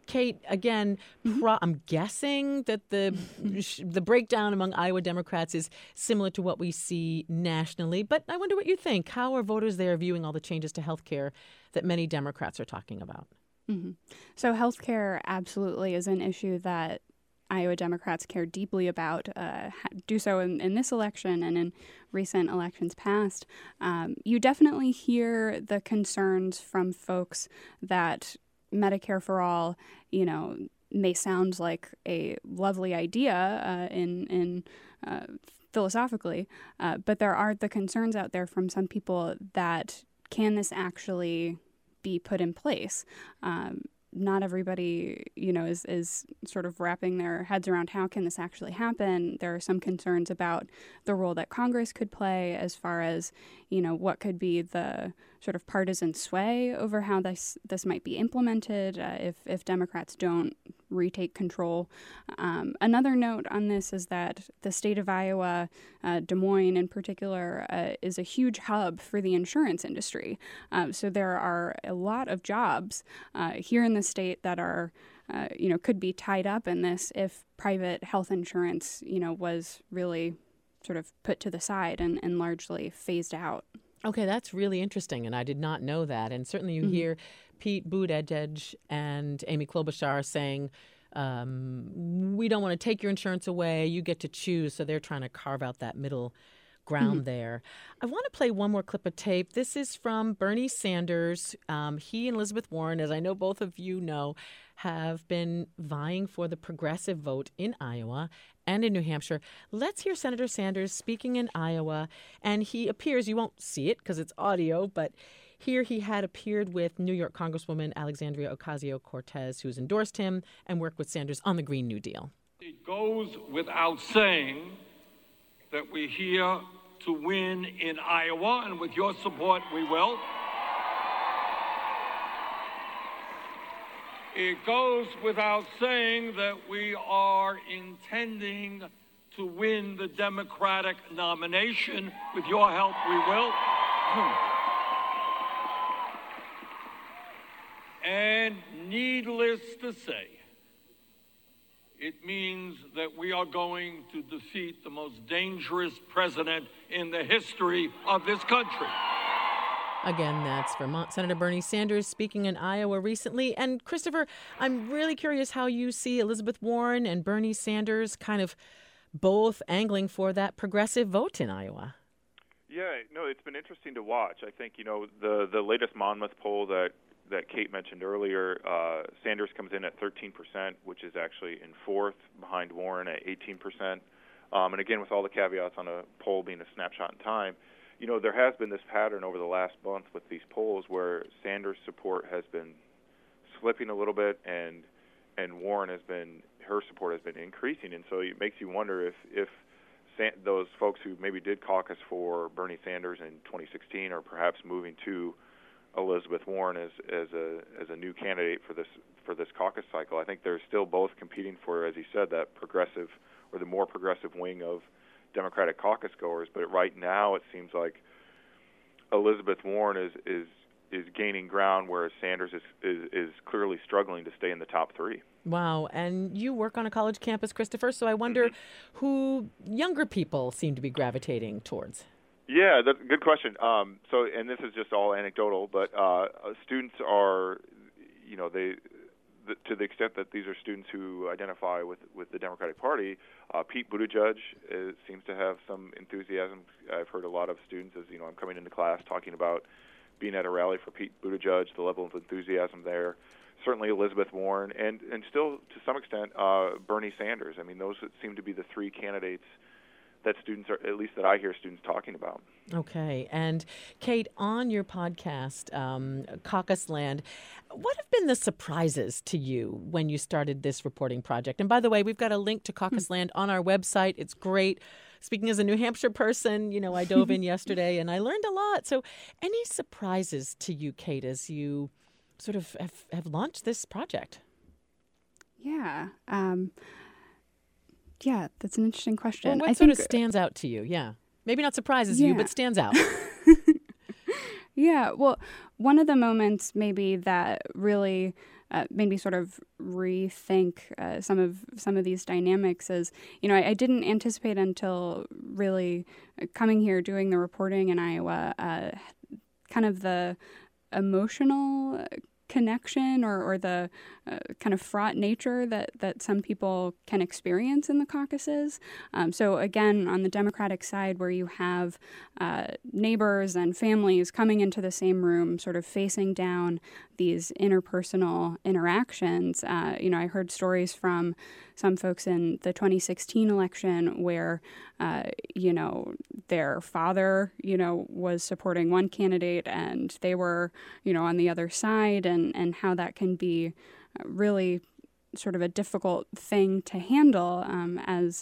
Kate, again, pro- I'm guessing that the the breakdown among Iowa Democrats is similar to what we see nationally. But I wonder what you think. How are voters there viewing all the changes to health care that many Democrats are talking about? Mm-hmm. So health care absolutely is an issue that Iowa Democrats care deeply about, uh, do so in, in this election and in recent elections past. Um, you definitely hear the concerns from folks that Medicare for all, you know, may sound like a lovely idea uh, in in uh, philosophically, uh, but there are the concerns out there from some people that can this actually be put in place? Um, Not everybody, you know, is, is sort of wrapping their heads around how can this actually happen. There are some concerns about the role that Congress could play as far as, you know, what could be the sort of partisan sway over how this this might be implemented uh, if, if Democrats don't retake control. Um, another note on this is that the state of Iowa, uh, Des Moines in particular, uh, is a huge hub for the insurance industry. Um, so there are a lot of jobs uh, here in the state that are, uh, you know, could be tied up in this if private health insurance, you know, was really sort of put to the side and, and largely phased out. Okay, that's really interesting, and I did not know that. And certainly you mm-hmm. hear Pete Buttigieg and Amy Klobuchar saying, um, we don't want to take your insurance away, you get to choose. So they're trying to carve out that middle ground mm-hmm. there. I want to play one more clip of tape. This is from Bernie Sanders. Um, he and Elizabeth Warren, as I know both of you know, have been vying for the progressive vote in Iowa and in New Hampshire. Let's hear Senator Sanders speaking in Iowa. And he appears, you won't see it because it's audio, but here he had appeared with New York Congresswoman Alexandria Ocasio-Cortez, who's endorsed him and worked with Sanders on the Green New Deal. It goes without saying that we're here to win in Iowa, and with your support, we will. It goes without saying that we are intending to win the Democratic nomination. With your help, we will. And needless to say, it means that we are going to defeat the most dangerous president in the history of this country. Again, that's Vermont Senator Bernie Sanders speaking in Iowa recently. And Christopher, I'm really curious how you see Elizabeth Warren and Bernie Sanders kind of both angling for that progressive vote in Iowa. Yeah, no, it's been interesting to watch. I think, you know, the, the latest Monmouth poll that that Kate mentioned earlier, uh, Sanders comes in at thirteen percent, which is actually in fourth, behind Warren at eighteen percent. Um, and again, with all the caveats on a poll being a snapshot in time, you know, there has been this pattern over the last month with these polls where Sanders' support has been slipping a little bit, and and Warren has been, her support has been increasing. And so it makes you wonder if if San, those folks who maybe did caucus for Bernie Sanders in twenty sixteen are perhaps moving to Elizabeth Warren as as a as a new candidate for this for this caucus cycle. I think they're still both competing for, as he said, that progressive or the more progressive wing of Democratic caucus goers. But right now, it seems like Elizabeth Warren is is, is gaining ground, whereas Sanders is, is is clearly struggling to stay in the top three. Wow. And you work on a college campus, Christopher, so I wonder mm-hmm. who younger people seem to be gravitating towards. Yeah, that's a good question. Um, so, and this is just all anecdotal, but uh, students are, you know, they, the, to the extent that these are students who identify with, with the Democratic Party, uh, Pete Buttigieg is, seems to have some enthusiasm. I've heard a lot of students, as you know, I'm coming into class talking about being at a rally for Pete Buttigieg, the level of enthusiasm there. Certainly Elizabeth Warren, and, and still, to some extent, uh, Bernie Sanders. I mean, those seem to be the three candidates that students are, at least that I hear students talking about. Okay. And Kate, on your podcast, um, Caucus Land, what have been the surprises to you when you started this reporting project? And by the way, we've got a link to Caucus Land on our website. It's great. Speaking as a New Hampshire person, you know, I dove in yesterday and I learned a lot. So any surprises to you, Kate, as you sort of have, have launched this project? Yeah. Um Yeah, that's an interesting question. Well, what I sort think, of stands out to you? Yeah. Maybe not surprises yeah. you, but stands out. Yeah, well, one of the moments maybe that really uh, made me sort of rethink uh, some of some of these dynamics. As you know, I, I didn't anticipate until really coming here, doing the reporting in Iowa, uh, kind of the emotional connection or, or the uh, kind of fraught nature that, that some people can experience in the caucuses. Um, so again, on the Democratic side, where you have uh, neighbors and families coming into the same room, sort of facing down these interpersonal interactions, uh, you know, I heard stories from some folks in the twenty sixteen election where, uh, you know, their father, you know, was supporting one candidate and they were, you know, on the other side, and, and how that can be really sort of a difficult thing to handle um, as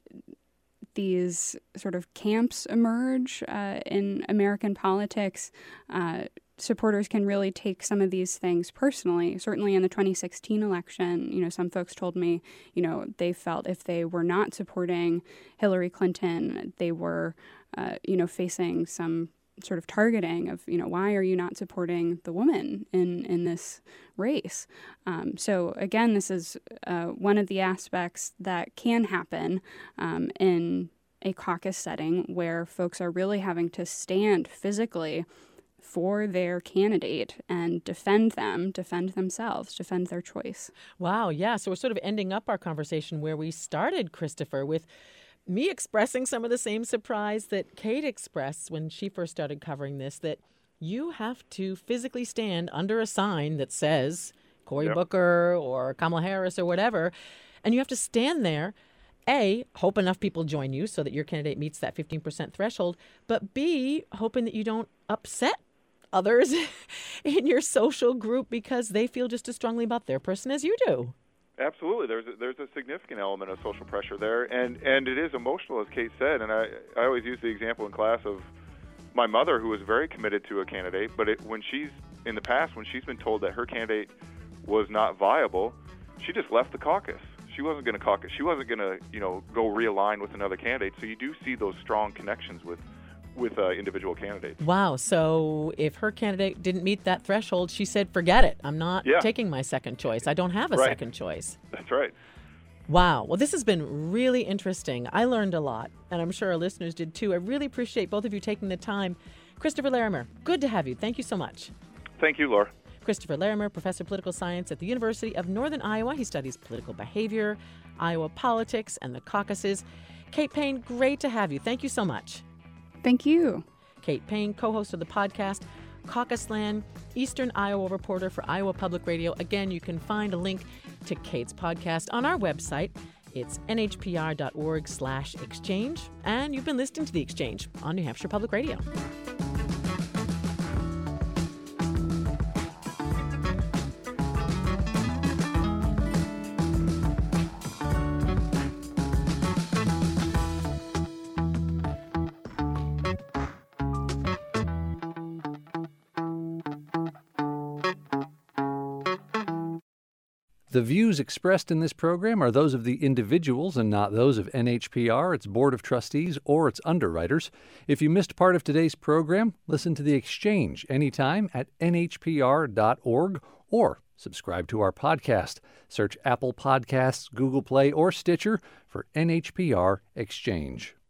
these sort of camps emerge uh, in American politics. Uh, supporters can really take some of these things personally. Certainly in the twenty sixteen election, you know, some folks told me, you know, they felt if they were not supporting Hillary Clinton, they were, uh, you know, facing some sort of targeting of, you know, why are you not supporting the woman in, in this race? Um, so again, this is uh, one of the aspects that can happen um, in a caucus setting where folks are really having to stand physically for their candidate and defend them, defend themselves, defend their choice. Wow, yeah. So we're sort of ending up our conversation where we started, Christopher, with me expressing some of the same surprise that Kate expressed when she first started covering this, that you have to physically stand under a sign that says Cory yep. Booker or Kamala Harris or whatever, and you have to stand there, A, hope enough people join you so that your candidate meets that fifteen percent threshold, but B, hoping that you don't upset others in your social group because they feel just as strongly about their person as you do. Absolutely. There's a, there's a significant element of social pressure there, and, and it is emotional, as Kate said. And I, I always use the example in class of my mother, who was very committed to a candidate, but it, when she's, in the past, when she's been told that her candidate was not viable, she just left the caucus. She wasn't going to caucus. She wasn't going to, you know, go realign with another candidate. So you do see those strong connections with with uh, individual candidates. Wow. So if her candidate didn't meet that threshold, she said, forget it. I'm not yeah. taking my second choice. I don't have a right. second choice. That's right. Wow. Well, this has been really interesting. I learned a lot, and I'm sure our listeners did too. I really appreciate both of you taking the time. Christopher Larimer, good to have you. Thank you so much. Thank you, Laura. Christopher Larimer, professor of political science at the University of Northern Iowa. He studies political behavior, Iowa politics, and the caucuses. Kate Payne, great to have you. Thank you so much. Thank you. Kate Payne, co-host of the podcast Caucusland, Eastern Iowa reporter for Iowa Public Radio. Again, you can find a link to Kate's podcast on our website. It's N H P R dot org slash exchange. And you've been listening to The Exchange on New Hampshire Public Radio. The views expressed in this program are those of the individuals and not those of N H P R, its Board of Trustees, or its underwriters. If you missed part of today's program, listen to The Exchange anytime at N H P R dot org or subscribe to our podcast. Search Apple Podcasts, Google Play, or Stitcher for N H P R Exchange.